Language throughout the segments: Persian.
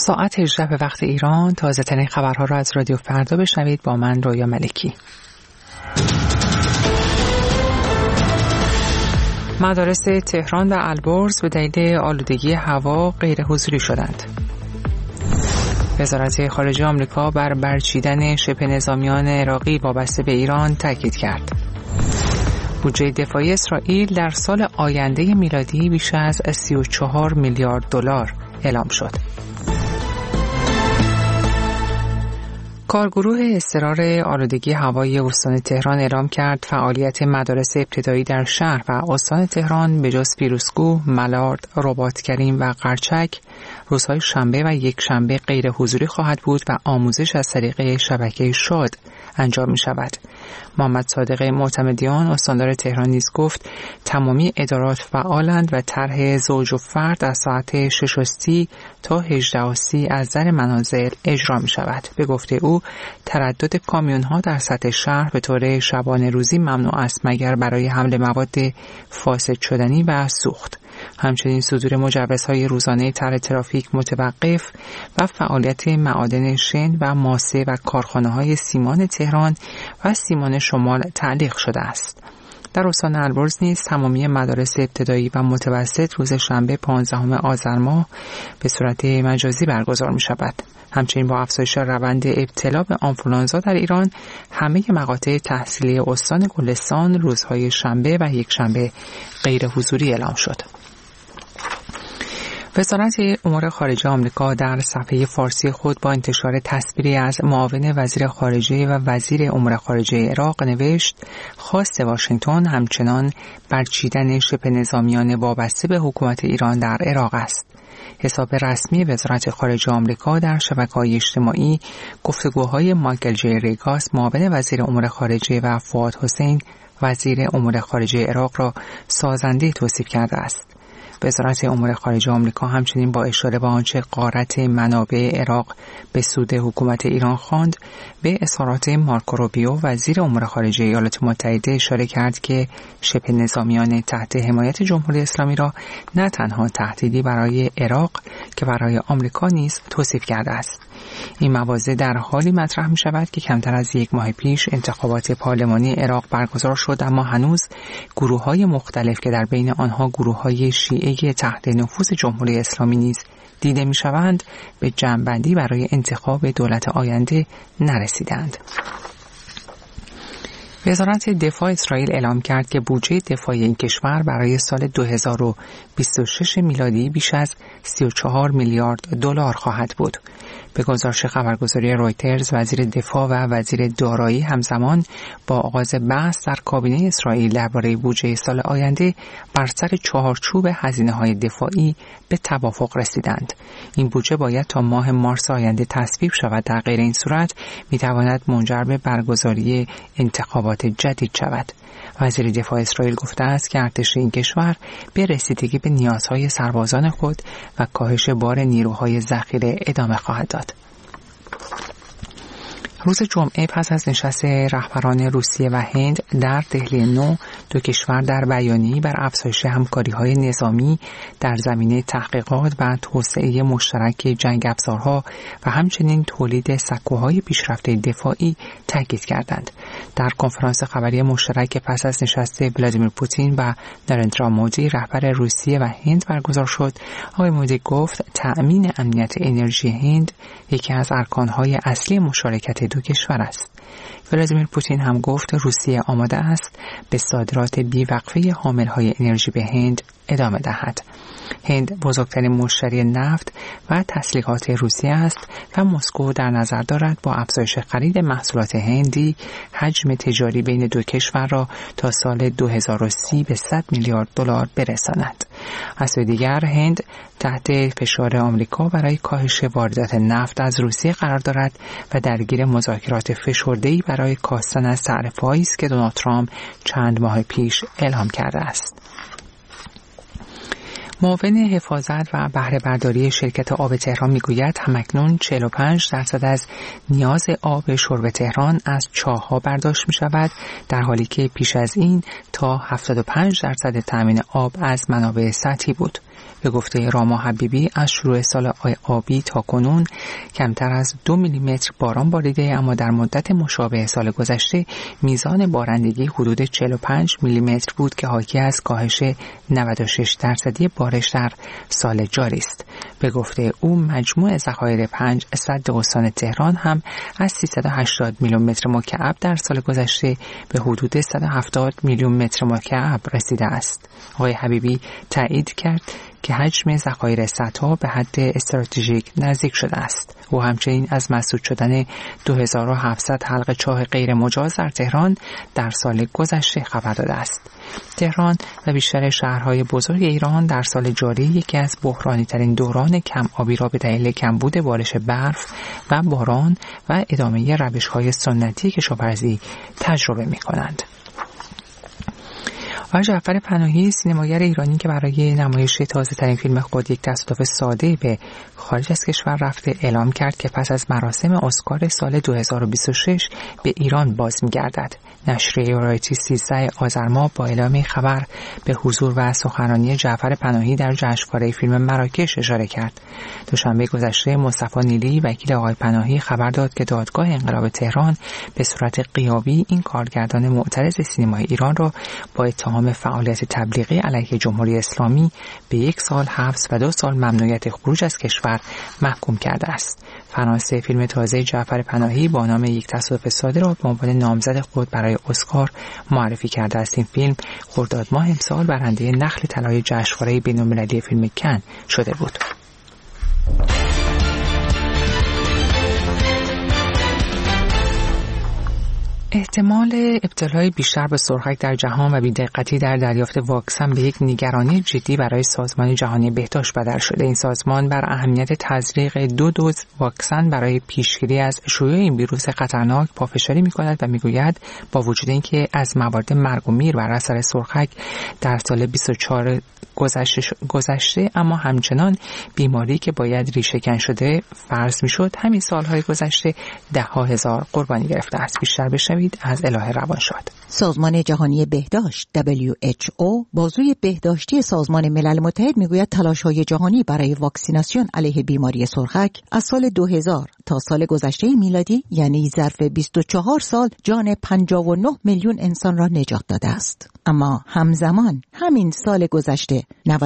ساعت 18 به وقت ایران. تازه ترین خبرها را از رادیو فردا بشنوید با من رویا ملکی. مدارس تهران و البرز به دلیل آلودگی هوا غیر حضوری شدند. وزارت خارجه آمریکا بر برچیدن شبه نظامیان عراقی وابسته به ایران تاکید کرد. بودجه دفاعی اسرائیل در سال آینده میلادی بیش از 34 میلیارد دلار اعلام شد. کارگروه اضطرار آلودگی هوایی استان تهران اعلام کرد فعالیت مدارس ابتدایی در شهر و استان تهران به جز فیروزکوه، ملارد، رباط‌کریم و قرچک روزهای شنبه و یک شنبه غیر حضوری خواهد بود و آموزش از طریق شبکه شاد انجام می شود. محمد صادق معتمدیان استاندار تهران نیز گفت تمامی ادارات فعالند و طرح زوج و فرد از ساعت 6:30 تا 18:30 از در منازل اجرا می شود. به گفته او تردد کامیون ها در سطح شهر به طور شبانه روزی ممنوع است مگر برای حمل مواد فاسد شدنی و سوخت. همچنین صدور مجوزهای روزانه طرح ترافیک متوقف و فعالیت معادن شن و ماسه و کارخانه‌های سیمان تهران و سیمان شمال تعلیق شده است. در استان البرز نیز تمامی مدارس ابتدایی و متوسط روز شنبه 15 آذر ماه به صورت مجازی برگزار می شود. همچنین با افزایش روند ابتلا به آنفولانزا در ایران همه مقاطع تحصیلی استان گلستان روزهای شنبه و یک شنبه غیر حضوری اعلام شد. وزارت امور خارجه آمریکا در صفحه فارسی خود با انتشار تصویری از معاون وزیر خارجه و وزیر امور خارجه عراق نوشت خواست واشنگتن همچنان برچیدن شبه نظامیان وابسته به حکومت ایران در عراق است. حساب رسمی وزارت خارجه آمریکا در شبکه‌های اجتماعی گفتگوهای مایکل جی ریگاس معاون وزیر امور خارجه و فؤاد حسین وزیر امور خارجه عراق را سازنده توصیف کرده است. وزارت امور خارجه آمریکا همچنین با اشاره به آنچه غارت منابع عراق به سود حکومت ایران خواند به اظهارات مارکو روبیو وزیر امور خارجه ایالات متحده اشاره کرد که شبه نظامیان تحت حمایت جمهوری اسلامی را نه تنها تهدیدی برای عراق که برای آمریکا نیز توصیف کرده است. این مواضع در حالی مطرح می شود که کمتر از یک ماه پیش انتخابات پارلمانی عراق برگزار شد، اما هنوز گروه‌های مختلف که در بین آنها گروه‌های شیعه تحت نفوذ جمهوری اسلامی نیز دیده می شوند به جمع‌بندی برای انتخاب دولت آینده نرسیدند. وزارت دفاع اسرائیل اعلام کرد که بودجه دفاعی این کشور برای سال 2026 میلادی بیش از 34 میلیارد دلار خواهد بود. به گزارش خبرگزاری رویترز وزیر دفاع و وزیر دارایی همزمان با آغاز بحث در کابینه اسرائیل درباره بودجه سال آینده بر سر چهارچوب هزینه‌های دفاعی به توافق رسیدند. این بودجه باید تا ماه مارس آینده تصویب شود، در غیر این صورت می‌تواند منجر به برگزاری انتخابات جدید شود. وزیر دفاع اسرائیل گفته است که ارتش این کشور به رسیدگی به نیازهای سربازان خود و کاهش بار نیروهای ذخیره ادامه خواهد داد. روز جمعه پس از نشست رهبران روسیه و هند در دهلی نو، دو کشور در بیانیه‌ای بر افزایش همکاری‌های نظامی در زمینه تحقیقات و توسعه مشترک جنگ افزارها و همچنین تولید سکوهای پیشرفته دفاعی تاکید کردند. در کنفرانس خبری مشترک پس از نشست ولادیمیر پوتین و نرندرا مودی رهبر روسیه و هند برگزار شد، آقای مودی گفت تأمین امنیت انرژی هند یکی از ارکان‌های اصلی مشارکت دو کشور است. ولادیمیر پوتین هم گفت روسیه آماده است به صادرات بی‌وقفه حامل‌های انرژی به هند ادامه دهد. هند بزرگترین مشتری نفت و تسلیحات روسیه است و مسکو در نظر دارد با افزایش خرید محصولات هندی حجم تجاری بین دو کشور را تا سال 2030 به 100 میلیارد دلار برساند. از سوی دیگر هند تحت فشار آمریکا برای کاهش واردات نفت از روسیه قرار دارد و درگیر مذاکرات فشرده‌ای برای کاستن از تعرفه‌هایی است که دونالد ترامپ چند ماه پیش اعلام کرده است. معاون حفاظت و بهره برداری شرکت آب تهران میگوید همکنون 45% از نیاز آب شرب تهران از چاه‌ها برداشت می شود، در حالی که پیش از این تا 75% تامین آب از منابع سطحی بود. به گفته راما حبیبی از شروع سال آبی تا کنون کمتر از 2 میلیمتر باران باریده، اما در مدت مشابه سال گذشته میزان بارندگی حدود 45 میلیمتر بود که حاکی از کاهش 96% بارش در سال جاری است. به گفته او مجموع ذخایر 5 سد استان تهران هم از 380 میلیون متر مکعب در سال گذشته به حدود 170 میلیون متر مکعب رسیده است. آقای حبیبی تایید کرد که حجم ذخایر سدها به حد استراتژیک نزدیک شده است. او همچنین از مسدود شدن 2700 حلقه چاه غیر مجاز در تهران در سال گذشته خبر داده است. تهران و بیشتر شهرهای بزرگ ایران در سال جاری یکی از بحرانی ترین دوران کم آبی را به دلیل کمبود بارش برف و باران و ادامه روش‌های سنتی کشاورزی تجربه می‌کنند. آقای جعفر پناهی، سینماگر ایرانی که برای نمایش تازه ترین فیلم خود یک تصادف ساده به خارج از کشور رفته، اعلام کرد که پس از مراسم اسکار سال 2026 به ایران باز می‌گردد. نشریه رایتی 13 آذر ماه با اعلام خبر به حضور و سخنرانی جعفر پناهی در جشنواره فیلم مراکش اشاره کرد. دوشنبه گذشته مصطفی نیلی وکیل آقای پناهی خبر داد که دادگاه انقلاب تهران به صورت غیابی این کارگردان معترض سینمای ایران را با اتهام فعالیت تبلیغی علیه جمهوری اسلامی به 1 سال حبس و 2 سال ممنوعیت خروج از کشور محکوم کرده است. فرانسه فیلم تازه جعفر پناهی با نام یک تصادف ساده را به عنوان نامزد خود برای اسکار معرفی کرده است. این فیلم خرداد ماه امسال برنده نخل طلای جشنواره بین‌المللی فیلم کن شده بود. احتمال ابتلای بیشتر به سرخک در جهان و بی‌دقتی در دریافت واکسن به یک نگرانی جدی برای سازمان جهانی بهداشت بدل شده. این سازمان بر اهمیت تزریق 2 دوز واکسن برای پیشگیری از شیوع این ویروس خطرناک پافشاری می‌کند و می‌گوید با وجود اینکه از موارد مرگ و میر بر اثر سرخک در سال 24 گذشته، اما همچنان بیماری که باید ریشه‌کن شده فرض می‌شد همین سال‌های گذشته 10,000 قربانی گرفته است. بیشتر بشنوید از الهه روانشاد. سازمان جهانی بهداشت WHO بازوی بهداشتی سازمان ملل متحد میگوید تلاش‌های جهانی برای واکسیناسیون علیه بیماری سرخک از سال 2000 تا سال گذشته میلادی، یعنی ظرف 24 سال، جان 59 میلیون انسان را نجات داده است. اما همزمان همین سال گذشته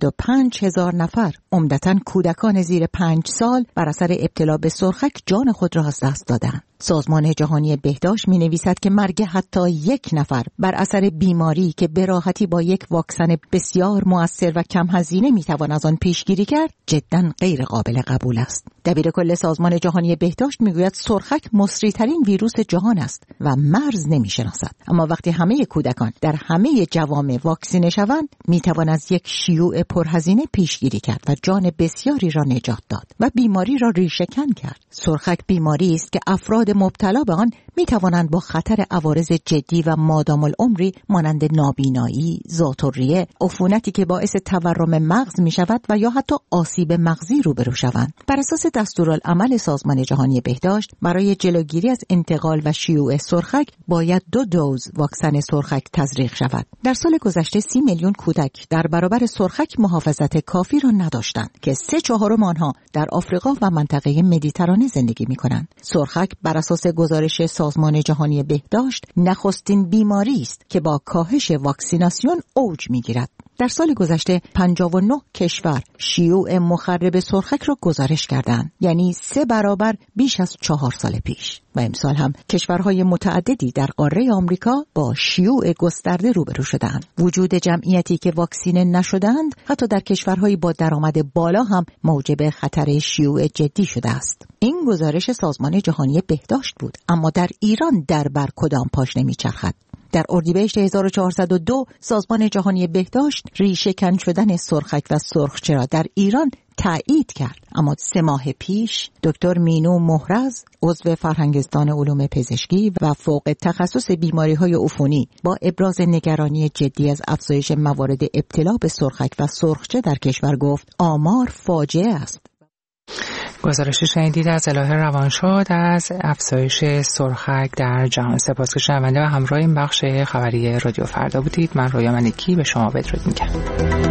95,000 نفر، عمدتاً کودکان زیر 5 سال، بر اثر ابتلا به سرخک جان خود را از دست دادند. سازمان جهانی بهداشت می نویسد که مرگ حتی 1 نفر بر اثر بیماری که به راحتی با یک واکسن بسیار مؤثر و کم هزینه می توان از آن پیشگیری کرد، جداً غیر قابل قبول است. دبیرکل سازمان جهانی بهداشت می گوید سرخک مصری‌ترین ویروس جهان است و مرز نمی شناسد. اما وقتی همه کودکان در همه جوامع واکسینه شوند، می توان از یک شیوع پرهزینه پیشگیری کرد و جان بسیاری را نجات داد و بیماری را ریشه‌کن کرد. سرخک بیماری است که افراد مبتلا به آن می توانند با خطر عوارض جدی و مادام العمری مانند نابینایی، ذات‌الریه، عفونتی که باعث تورم مغز می شود و یا حتی آسیب مغزی روبرو شوند. بر اساس دستورالعمل سازمان جهانی بهداشت، برای جلوگیری از انتقال و شیوع سرخک باید 2 دوز واکسن سرخک تزریق شود. در سال گذشته 30 میلیون کودک در برابر سرخک محافظت کافی را نداشتند که 3/4 آنها در آفریقا و منطقه مدیترانه زندگی می‌کنند. سرخک بر اساس گزارش سازمان جهانی بهداشت نخستین بیماری است که با کاهش واکسیناسیون اوج می‌گیرد. در سال گذشته 59 کشور شیوع مخرب سرخک را گزارش کردند، یعنی 3 برابر بیش از 4 سال پیش. و امسال هم کشورهای متعددی در قاره آمریکا با شیوع گسترده روبرو شدند. وجود جمعیتی که واکسینه نشدند حتی در کشورهای با درآمد بالا هم موجب خطر شیوع جدی شده است. این گزارش سازمان جهانی بهداشت بود، اما در ایران در بر کدام پاش نمیچرخد. در اردیبهشت 1402 سازمان جهانی بهداشت ریشه‌کن شدن سرخک و سرخچه را در ایران تایید کرد. اما 3 ماه پیش دکتر مینو مهرز، عضو فرهنگستان علوم پزشکی و فوق تخصص بیماری‌های عفونی، با ابراز نگرانی جدی از افزایش موارد ابتلا به سرخک و سرخچه در کشور گفت آمار فاجعه است. گزارش شنیدید از الهه روانشاد از افزایش سرخک در جهان. سپاس که شنونده و همراه این بخش خبری رادیو فردا بودید. من رویا ملکی به شما بدرود میگم.